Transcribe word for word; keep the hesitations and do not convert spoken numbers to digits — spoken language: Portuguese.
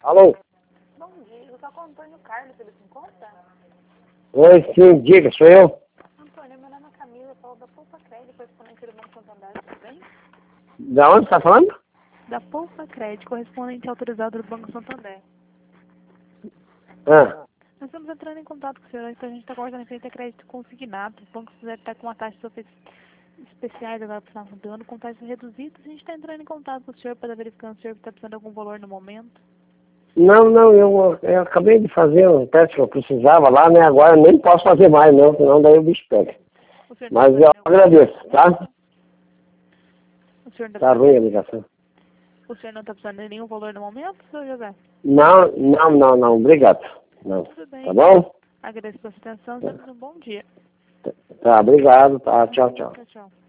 Alô? Bom dia, eu estou com o Antônio Carlos, ele se encontra? Oi, sim, diga, sou eu? Antônio, meu nome é Camila, eu falo da Poupa Crédito, correspondente do Banco Santander, tudo bem? Da onde você tá falando? Da Poupa Crédito, correspondente autorizado do Banco Santander. Ah, Nós estamos entrando em contato com o senhor, então a gente está guardando frente a crédito consignado. O banco deve estar com uma taxa de especiais agora para o final do ano, com taxas reduzidas. A gente está entrando em contato com o senhor para verificar se o senhor está precisando de algum valor no momento. não, não, eu, eu acabei de fazer um teste que eu precisava lá, né? Agora eu nem posso fazer mais, não, senão daí o bicho pega. O senhor não Mas está eu precisando de algum agradeço, tá? O senhor não Tá está ruim a precisando, ligação. o senhor não está precisando de nenhum valor no momento, senhor José? Não, não, não, não, obrigado. Não. Tudo Tá bem. bom? Agradeço pela sua atenção, tenha um bom dia. Tá, obrigado, tá, tchau, tchau. Tchau, tchau.